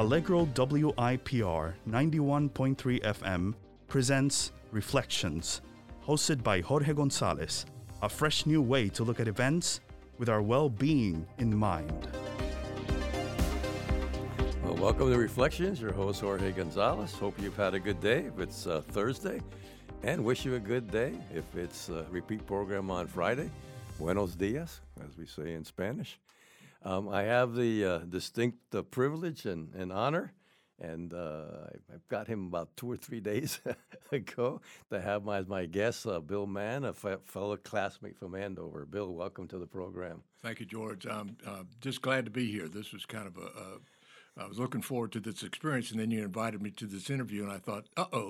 Allegro WIPR 91.3 FM presents Reflections, hosted by Jorge Gonzalez, a fresh new way to look at events with our well-being in mind. Well, welcome to Reflections. Your host, Jorge Gonzalez. Hope you've had a good day if it's Thursday, and wish you a good day if it's a repeat program on Friday. Buenos dias, as we say in Spanish. I have the distinct privilege and honor, and I've got him about 2 or 3 days ago to have as my guest, Bill Mann, a fellow classmate from Andover. Bill, welcome to the program. Thank you, George. I'm just glad to be here. This was kind of I was looking forward to this experience, and then you invited me to this interview, and I thought,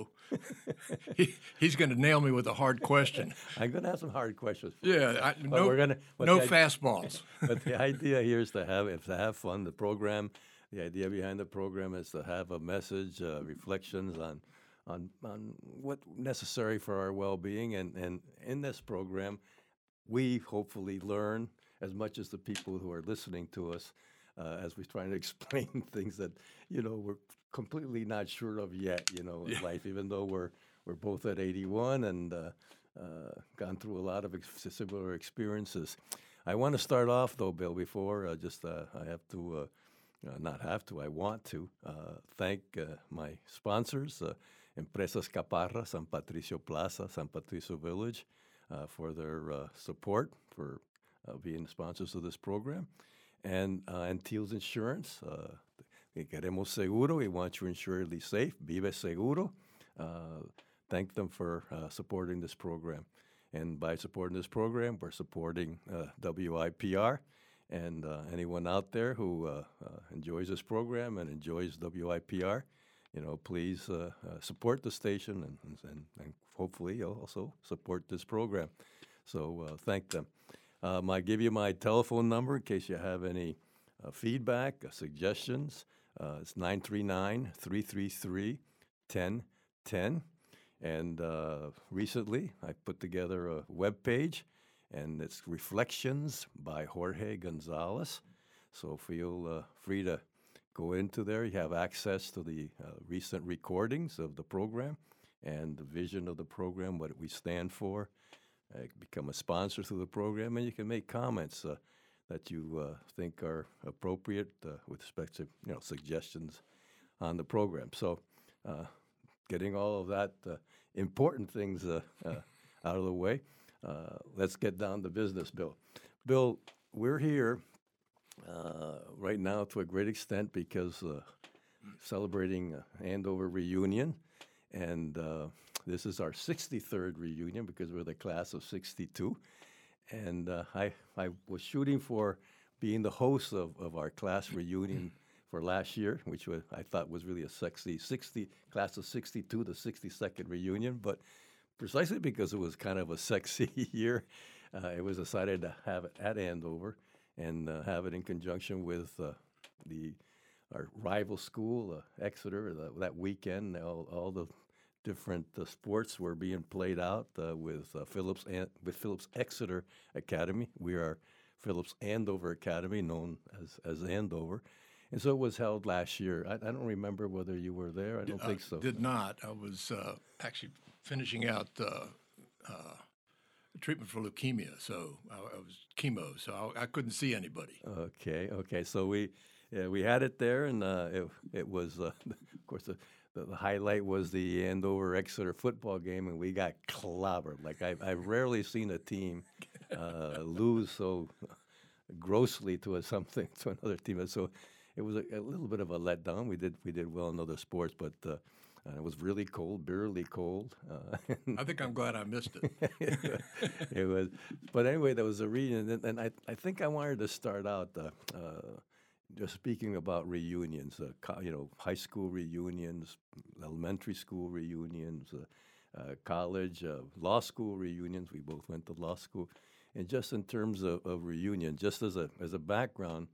he's going to nail me with a hard question. I'm going to have some hard questions. Yeah, no fastballs. But the idea here is to have fun. The idea behind the program is to have a message, reflections on what's necessary for our well-being, and in this program, we hopefully learn as much as the people who are listening to us. As we're trying to explain things that, we're completely not sure of yet, in life, even though we're both at 81 and gone through a lot of similar experiences. I want to start off, though, Bill, before I want to thank my sponsors, Empresas Caparra, San Patricio Plaza, San Patricio Village, for their support, for being sponsors of this program. And Teals Insurance, Queremos Seguro, we want you insuredly safe, Vive Seguro. Thank them for supporting this program. And by supporting this program, we're supporting WIPR. And anyone out there who enjoys this program and enjoys WIPR, please support the station and hopefully also support this program. So thank them. I give you my telephone number in case you have any feedback, suggestions. It's 939-333-1010. And recently, I put together a web page, and it's Reflections by Jorge Gonzalez. So feel free to go into there. You have access to the recent recordings of the program and the vision of the program, what we stand for. Become a sponsor through the program, and you can make comments that you think are appropriate with respect to suggestions on the program. So, getting all of that important things out of the way, let's get down to business, Bill. Bill, we're here right now to a great extent because celebrating Andover reunion, and this is our 63rd reunion because we're the class of 62. And I was shooting for being the host of our class reunion for last year, which I thought was really a sexy class of 62, the 62nd reunion. But precisely because it was kind of a sexy year, it was decided to have it at Andover and have it in conjunction with our rival school, Exeter, that weekend. All the different sports were being played out with Phillips Exeter Academy. We are Phillips Andover Academy, known as Andover. And so it was held last year. I don't remember whether you were there. I don't think so. Did not. I was actually finishing out treatment for leukemia, so I was chemo, so I couldn't see anybody. Okay. So we had it there, and it was, of course, the highlight was the Andover-Exeter football game, and we got clobbered. Like, I've rarely seen a team lose so grossly to another team. So it was a little bit of a letdown. We did well in other sports, but it was really cold, bitterly cold. I think I'm glad I missed it. It was. But anyway, there was a reunion, and I think I wanted to start out just speaking about reunions, high school reunions, elementary school reunions, college, law school reunions. We both went to law school. And just in terms of reunion, just as a background,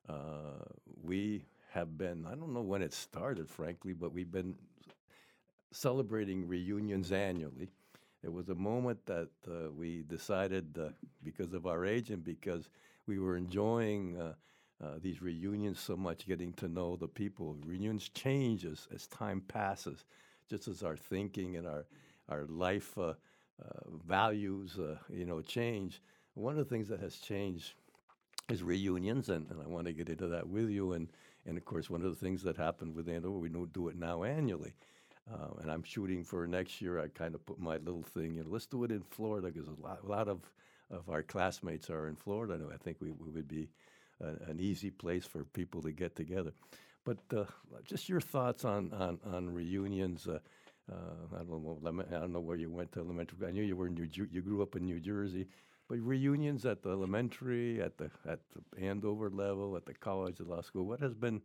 we have been, I don't know when it started, frankly, but we've been celebrating reunions annually. There was a moment that we decided, because of our age and because we were enjoying these reunions so much, getting to know the people. Reunions change as time passes, just as our thinking and our life values, change. One of the things that has changed is reunions, and I want to get into that with you. And of course, one of the things that happened with Andover, we don't do it now annually. And I'm shooting for next year. I kind of put my little thing, let's do it in Florida, because a lot of our classmates are in Florida. And I think we would be an easy place for people to get together. But just your thoughts on reunions. I don't know where you went to elementary. I knew you were you grew up in New Jersey. But reunions at the elementary, at the Andover level, at the college, the law school, what has been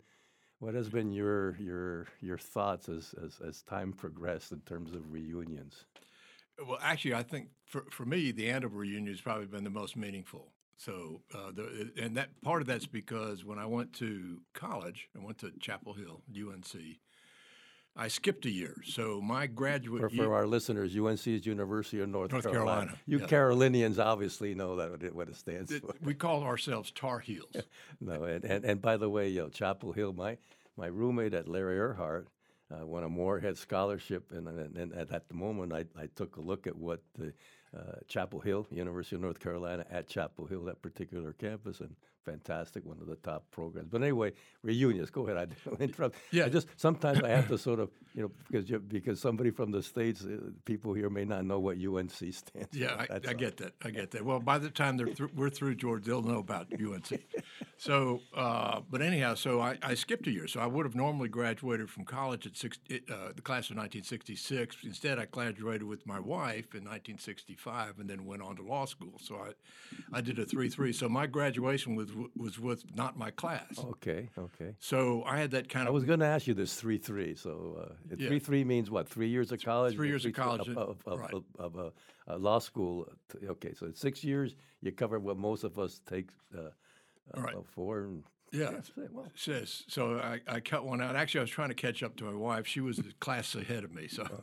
your thoughts as time progressed in terms of reunions? Well, actually, I think for me, the Andover reunion has probably been the most meaningful. So, and that part of that's because when I went to college, I went to Chapel Hill, UNC. I skipped a year, so my graduate year. For our listeners, UNC is University of North Carolina. You yeah. Carolinians obviously know what it stands for. We call ourselves Tar Heels. No, and by the way, Chapel Hill, my roommate at Larry Earhart won a Moorhead scholarship, and at the moment I took a look at what the Chapel Hill, University of North Carolina, at Chapel Hill, that particular campus, and fantastic, one of the top programs. But anyway, reunions. Go ahead. I don't interrupt. Yeah. Sometimes I have to sort of, because somebody from the States, people here may not know what UNC stands for. Yeah, I get that. I get that. Well, by the time we're through, George, they'll know about UNC. So, but anyhow, so I skipped a year. So I would have normally graduated from college at the class of 1966. Instead, I graduated with my wife in 1965 and then went on to law school. So I did a 3-3. So my graduation was with not my class. Okay. So I had that kind of. I was going to ask you this 3-3. So 3-3 means what? 3 years of college. 3 years of college of law school. Okay, so 6 years. You cover what most of us take. Right. 4 and. Yeah. Well. So I cut one out. Actually, I was trying to catch up to my wife. She was a class ahead of me. So.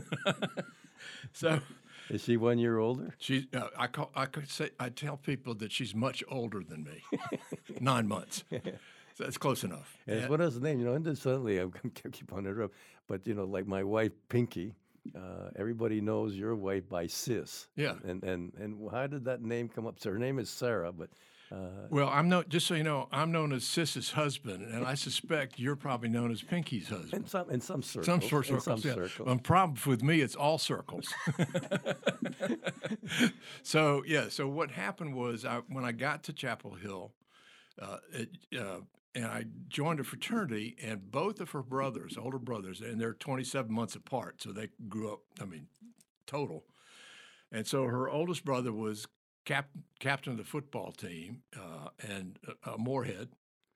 So. Is she 1 year older? She's. I tell people that she's much older than me, 9 months. So that's close enough. And what is the name? And suddenly I'm going to keep on interrupting. But like my wife Pinky, everybody knows your wife by Sis. Yeah. And how did that name come up? So her name is Sarah, but. Well, I'm known. Just so you know, I'm known as Sis's husband, and I suspect you're probably known as Pinky's husband. In some circles. Some sort of circles. Yeah. Well, problem with me, it's all circles. So what happened was when I got to Chapel Hill, and I joined a fraternity, and both of her brothers, older brothers, and they're 27 months apart, so they grew up. Total. And so her oldest brother was captain of the football team, and Moorhead,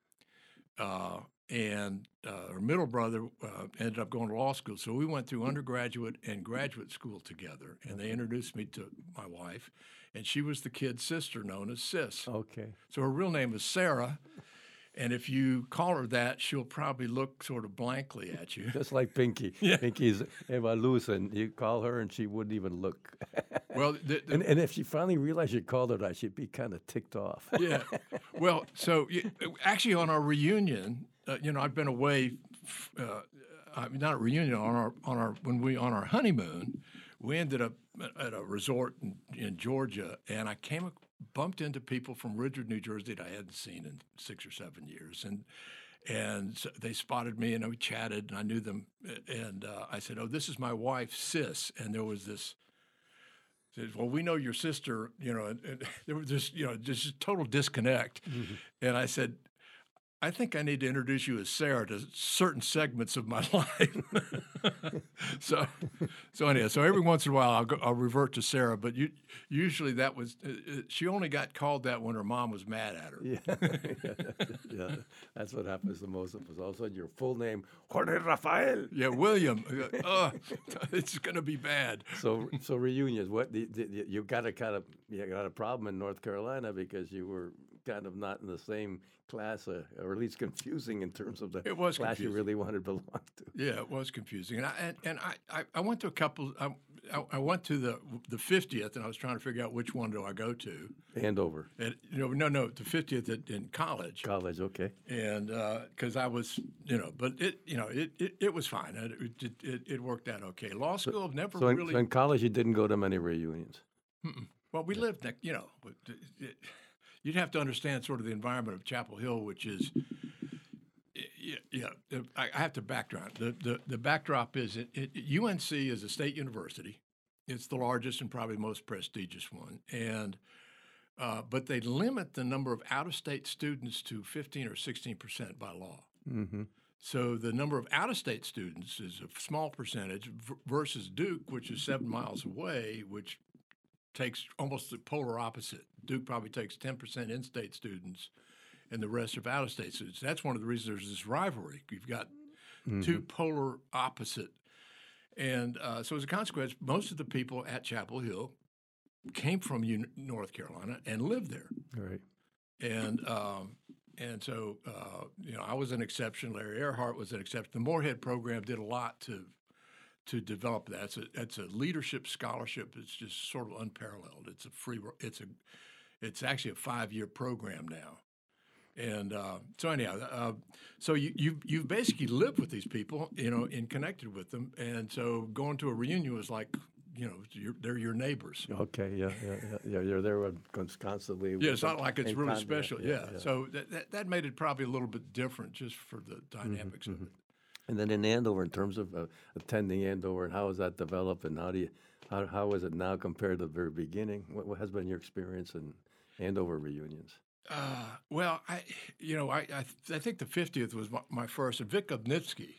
and her middle brother ended up going to law school. So we went through undergraduate and graduate school together, and they introduced me to my wife, and she was the kid's sister known as Sis. Okay. So her real name is Sarah. And if you call her that, she'll probably look sort of blankly at you. Just like Pinky. Yeah. Pinky's Eva Luz, and you call her and she wouldn't even look. Well, and if she finally realized you called her that, she'd be kind of ticked off. Yeah. Well, so actually on our reunion, I've been away, not a reunion, on our honeymoon, we ended up at a resort in Georgia, and I bumped into people from Ridgewood, New Jersey that I hadn't seen in 6 or 7 years, and so they spotted me, and we chatted, and I knew them, and I said, "Oh, this is my wife, Sis," and there was this. Said, "Well, we know your sister," and there was this, just total disconnect, and I said, "I think I need to introduce you as Sarah to certain segments of my life." So anyhow, so every once in a while I'll revert to Sarah, but usually that was she only got called that when her mom was mad at her. Yeah, that's what happens to most of us. All of a sudden, your full name, Jorge Rafael. Yeah, William. It's going to be bad. So reunions. What you got a problem in North Carolina because you were kind of not in the same class, or at least confusing in terms of the class you really wanted to belong to. Yeah, it was confusing, and I went to a couple. I went to the 50th, and I was trying to figure out which one do I go to. Andover. And no, the 50th in college. College, okay. And because I was, but it was fine. It worked out okay. Law school never So really. in college, you didn't go to many reunions. Well, we lived, you'd have to understand sort of the environment of Chapel Hill, which is, I have to backdrop. The backdrop is UNC is a state university. It's the largest and probably most prestigious one, and but they limit the number of out-of-state students to 15 or 16% by law. Mm-hmm. So the number of out-of-state students is a small percentage versus Duke, which is 7 miles away, which takes almost the polar opposite. Duke probably takes 10% in-state students, and the rest are out-of-state students. That's one of the reasons there's this rivalry. You've got two polar opposite. And so as a consequence, most of the people at Chapel Hill came from North Carolina and lived there. Right. And so, I was an exception. Larry Earhart was an exception. The Moorhead program did a lot to develop that. It's a leadership scholarship. It's just sort of unparalleled. It's actually a 5-year program now. And so anyhow, so you've basically lived with these people, and connected with them. And so going to a reunion was like, they're your neighbors. Okay, yeah. You're there constantly. Yeah, it's not like it's really special. Yeah. So that made it probably a little bit different just for the dynamics of it. And then in Andover, in terms of attending Andover, and how has that developed, and how is it now compared to the very beginning? What has been your experience in Andover reunions? Well, I think the 50th was my first. And Vic Obnitsky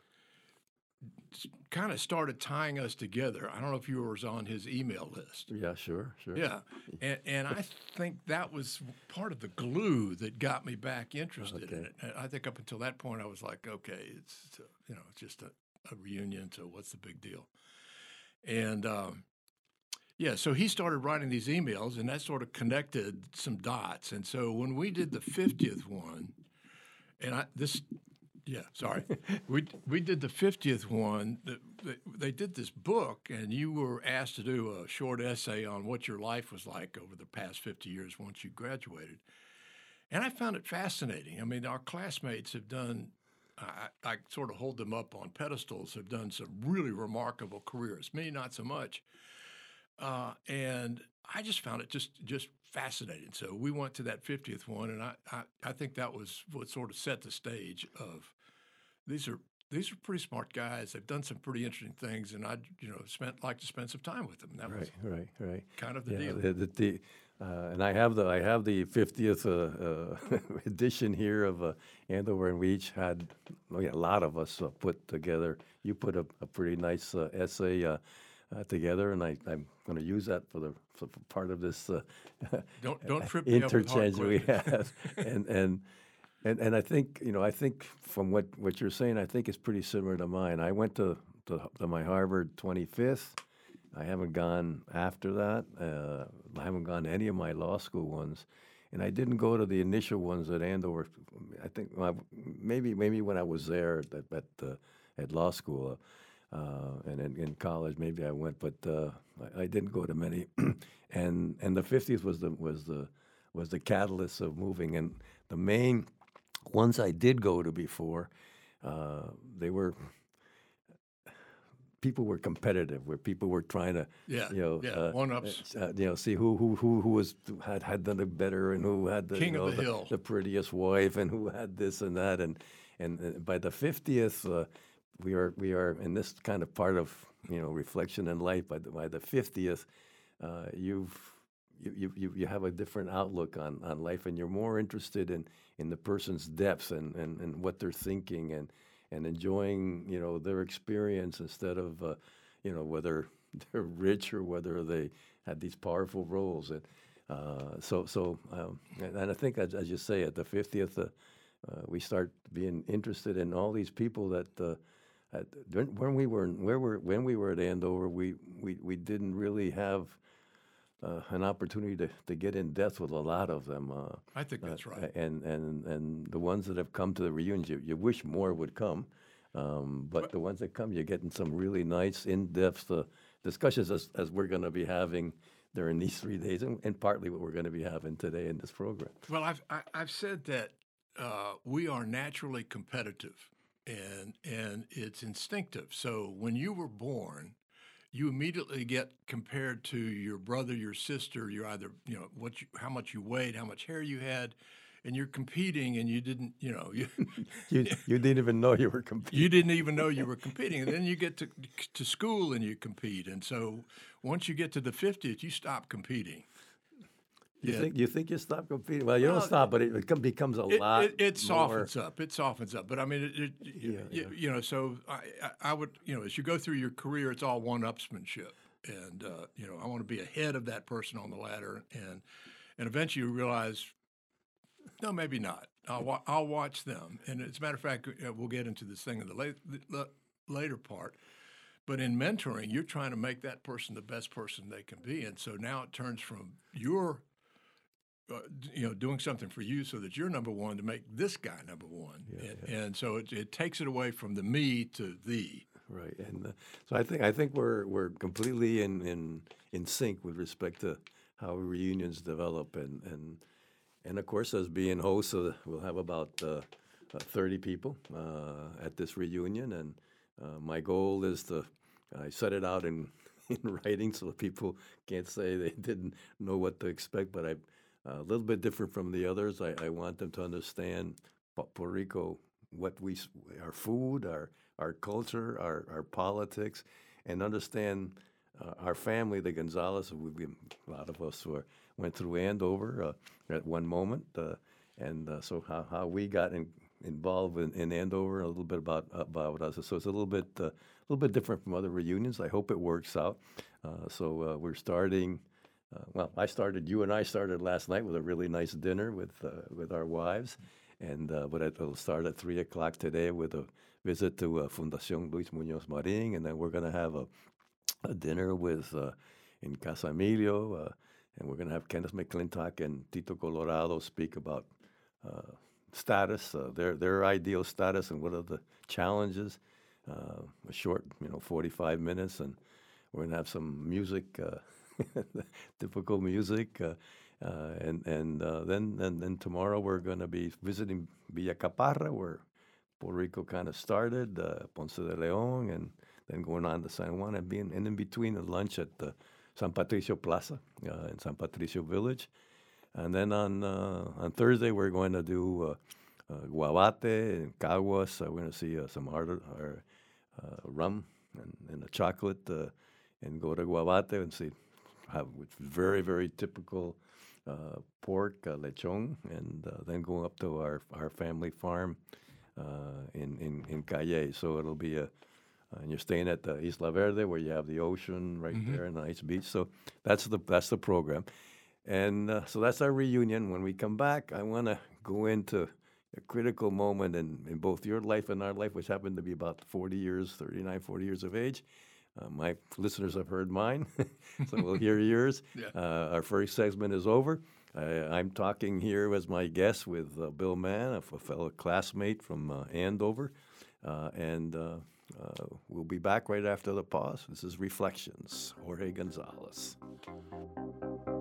kind of started tying us together. I don't know if you were on his email list. Yeah, sure. Yeah, and I think that was part of the glue that got me back interested in it. And I think up until that point, I was like, okay, it's just a reunion, so what's the big deal? And so he started writing these emails, and that sort of connected some dots. And so when we did the 50th one, we did the 50th one. They did this book, and you were asked to do a short essay on what your life was like over the past 50 years once you graduated. And I found it fascinating. I mean, our classmates have done, I sort of hold them up on pedestals, have done some really remarkable careers. Me, not so much. And I just found it just fascinating. So we went to that 50th one, and I think that was what sort of set the stage of these are pretty smart guys. They've done some pretty interesting things, and I'd like to spend some time with them. That was right. Kind of the deal. And I have the 50th edition here of Andover, and we each had a lot of us put together. You put a pretty nice essay together, and I'm going to use that for part of this don't trip me up with hard interchange we have. And I think from what you're saying, I think it's pretty similar to mine. I went to my Harvard 25th. I haven't gone after that. I haven't gone to any of my law school ones, and I didn't go to the initial ones at Andover. I think maybe when I was there at law school. And in college, maybe I went, but I didn't go to many. and the 50th was the catalyst of moving. And the main ones I did go to before, people were competitive, where people were trying to one-ups, see who had done it better, and who had King of the Hill, the prettiest wife, and who had this and that, and by the 50th. We are in this kind of part of reflection in life. By the 50th, you have a different outlook on life, and you're more interested in the person's depths and what they're thinking and enjoying their experience instead of whether they're rich or whether they had these powerful roles. And and I think as you say, at the 50th, we start being interested in all these people that. When we were at Andover, we didn't really have an opportunity to get in depth with a lot of them. I think that's right. And the ones that have come to the reunions, you wish more would come, but the ones that come, you're getting some really nice in-depth discussions as we're going to be having during these 3 days, and partly what we're going to be having today in this program. Well, I've said that we are naturally competitive, and it's instinctive. So when you were born, you immediately get compared to your brother, your sister. You're either how much you weighed, how much hair you had, and you're competing, and you didn't you You didn't even know you were competing. you didn't even know you were competing. And then you get to school and you compete, and so once you get to the 50th, you stop competing. You think you stop competing? Well, you don't stop, but it becomes a lot. It softens more. up. It softens up. But I mean, So I would, as you go through your career, it's all one-upsmanship, and I want to be ahead of that person on the ladder, and eventually you realize, no, maybe not. I'll watch them. And as a matter of fact, we'll get into this thing in the later part. But in mentoring, you're trying to make that person the best person they can be, and so now it turns from your doing something for you so that you're number one to make this guy number one. And so it takes it away from the me to thee. Right. And so I think we're completely in sync with respect to how reunions develop. And of course, as being hosts, we'll have about 30 people at this reunion. And my goal is I set it out in writing so that people can't say they didn't know what to expect, but a little bit different from the others. I want them to understand Puerto Rico, our food, our culture, our politics, and understand our family, the Gonzalez. A lot of us went through Andover at one moment, and so how we got involved in Andover, a little bit about us. So it's a little bit different from other reunions. I hope it works out. So we're starting. You and I started last night with a really nice dinner with our wives, but it'll start at 3:00 today with a visit to Fundación Luis Muñoz Marín, and then we're going to have a dinner in Casa Emilio, and we're going to have Kenneth McClintock and Tito Colorado speak about status, their ideal status, and what are the challenges. A short, 45 minutes, and we're going to have some music. Typical music, and then tomorrow we're going to be visiting Villa Caparra, where Puerto Rico kind of started, Ponce de León, and then going on to San Juan, and in between a lunch at the San Patricio Plaza in San Patricio Village, and then on Thursday we're going to do Guabate and Caguas. We're going to see some rum and a chocolate, and go to Guabate and see. Have very, very typical pork, lechon, and then go up to our family farm in Calle. So it'll be and you're staying at the Isla Verde, where you have the ocean right there and a nice beach. So that's the program, and so that's our reunion. When we come back, I want to go into a critical moment in both your life and our life, which happened to be about 40 years of age. My listeners have heard mine, so we'll hear yours. Our first segment is over. I'm talking here as my guest with Bill Mann, a fellow classmate from Andover, and we'll be back right after the pause. This is Reflections, Jorge Gonzalez.